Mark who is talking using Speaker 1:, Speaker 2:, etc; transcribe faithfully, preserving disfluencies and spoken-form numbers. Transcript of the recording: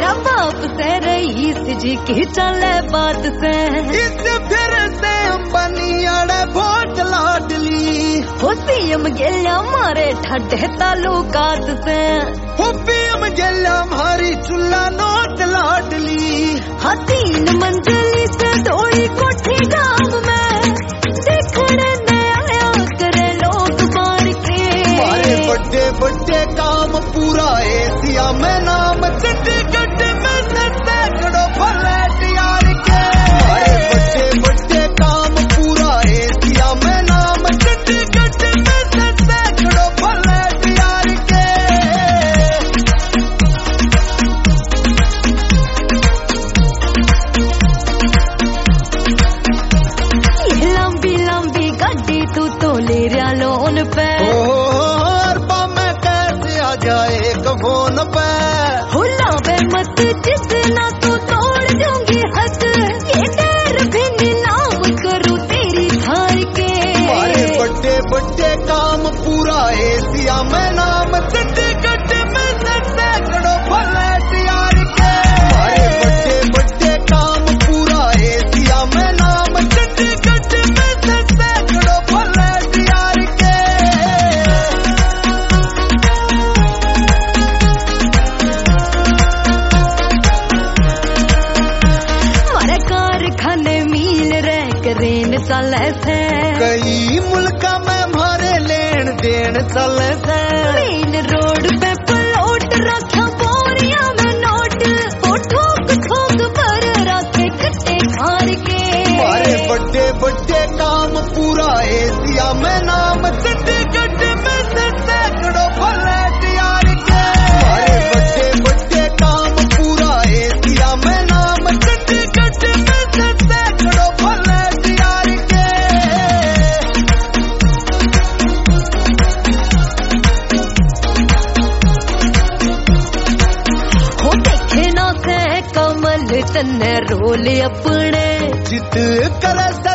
Speaker 1: बाप से रईस जी की चले बात से,
Speaker 2: इससे फिर से अंबानी आड़े वोट लाडली,
Speaker 1: हो सीएम गेल्या मारे ठड्डे तालुकात से,
Speaker 2: हो पीएम गेल्या मारी चुल्ला नोट लाडली।
Speaker 1: हाँ तीन मंजिली से थोड़ी कोठी गांव में देखने ने आया करे लोग मार के,
Speaker 2: मारे बड़े बड़े काम पूरा एशिया में नाम, चंडीगढ़ में से सैकड़ों फ्लैट यार के, मारे बड़े बड़े काम पूरा एशिया में नाम, चंडीगढ़ में से सैकड़ों फ्लैट यार के।
Speaker 1: ये लंबी लंबी गड्डी तू तो ले रहा लोन पे,
Speaker 2: जाए फोन पे
Speaker 1: हुलावे मत जितना तू तोड़ दूंगी हद, ये डर भी नीलाम करूँ तेरी धार के,
Speaker 2: मारे बड़े बड़े काम पूरा एशिया में नाम, चंडीगढ़ में से सैकड़ों फ्लैट यार के, मारे बड़े बड़े काम पूरा एशिया में नाम, चंडीगढ़ में से सैकड़ों फ्लैट यार के।
Speaker 1: रेन चले से
Speaker 2: कई मुल्क में मारे लेन देन चले से,
Speaker 1: मेन रोड पे प्लॉट रखा बोरिया में नोट, वो ठोक ठोक पर रखे कट्टे खार के,
Speaker 2: मारे बड़े बड़े काम पूरा एशिया में नाम, चंडीगढ़ में से सैकड़ों फ्लैट यार के, मारे बड़े बड़े काम पूरा एशिया में नाम, चंडीगढ़ में से सैकड़ों फ्लैट यार के।
Speaker 1: हो देखे ना से कमल तन्ने रोल अपने,
Speaker 2: जित कर